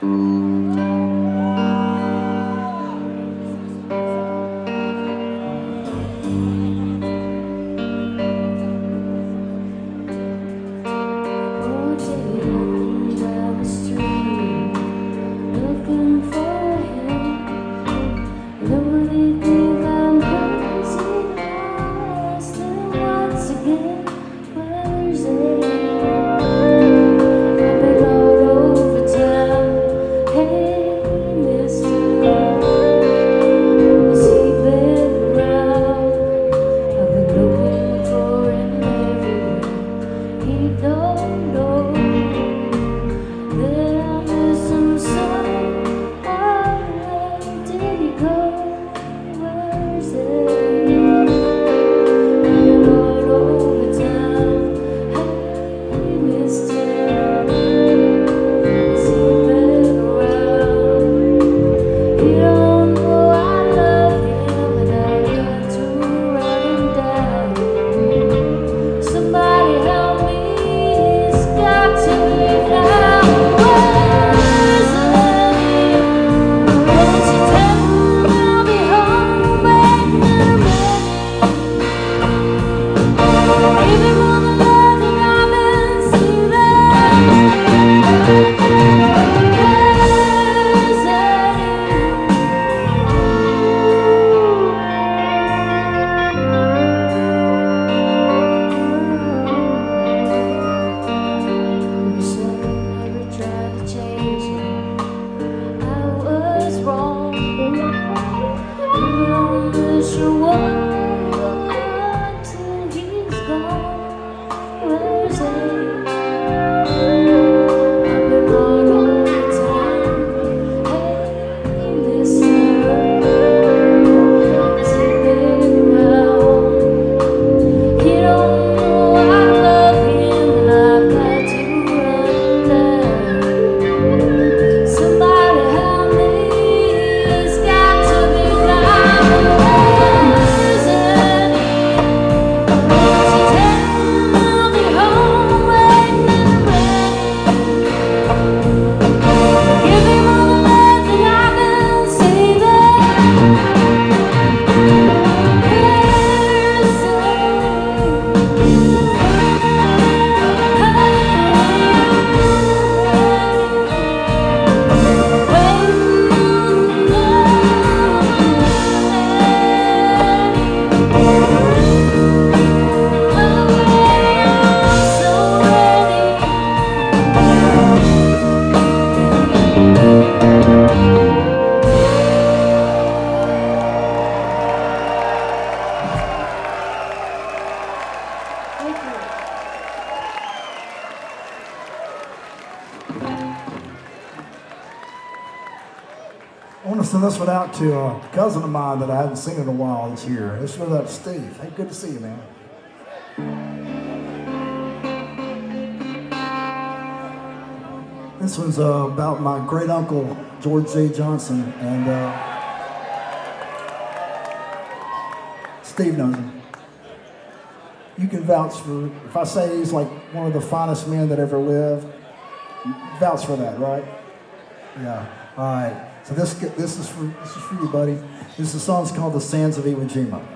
I want to send this one out to a cousin of mine that I hadn't seen in a while this year. This goes out to Steve. Hey, good to see you, man. This one's about my great uncle, George J. Johnson, and Steve knows him. You can vouch for, if I say he's like one of the finest men that ever lived, vouch for that, right? Yeah. All right. So this is for you, buddy. The song's called "The Sands of Iwo Jima."